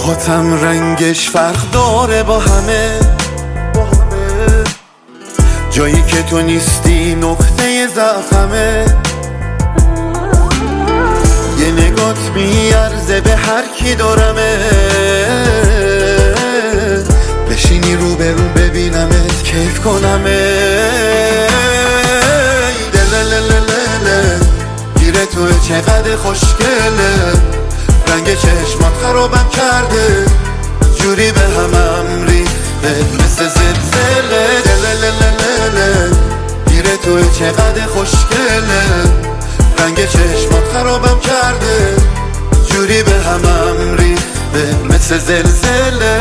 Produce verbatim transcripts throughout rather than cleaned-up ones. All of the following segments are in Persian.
موهاتم رنگش فرق داره با همه، جایی که تو نیستی نقطه ضعفمه. یه نگات میارزه به هر کی دارمه، بشینی رو به رو ببینمت کیف کنمه. دلللللله گیره توه چقدر خوشگله، رنگ چشمات خرابم کرده، جوری به همم ریخته مثل زلزله. دلللللله گیره توه چقدر خوشگله، رنگ چشمات خرابم کرده، جوری به همم ریخته مثل زلزله.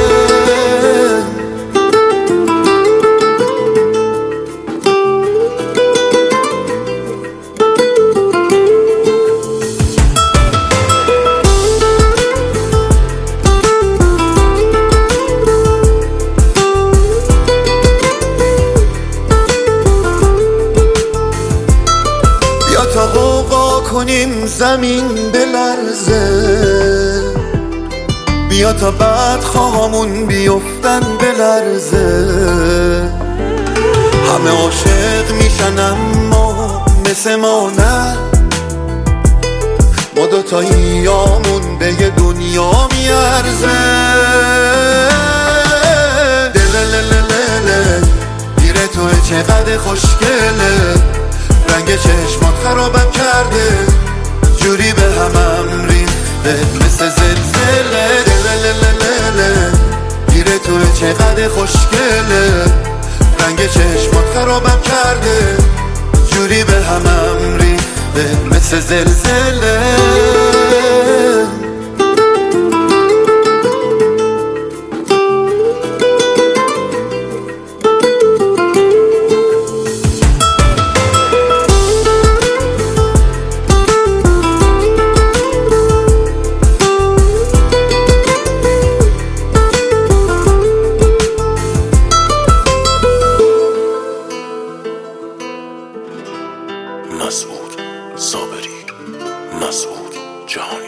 تا غوغا کنیم زمین بلرزه، بیا تا بعد خواهامون بیفتن بلرزه. همه عاشق میشن اما مثل ما نه، ما دوتاییامون به یه دنیا میارزه. دللللله گیره توه چقدر خوشگله، رنگ چشمات خرابم کرده، جوری به همم ریخته مثل زلزله. دللللله گیره توه چقدر خوشگله، رنگ چشمات خرابم کرده، جوری به همم ریخته مثل زلزله. مسعود صابری، مسعود جهانی.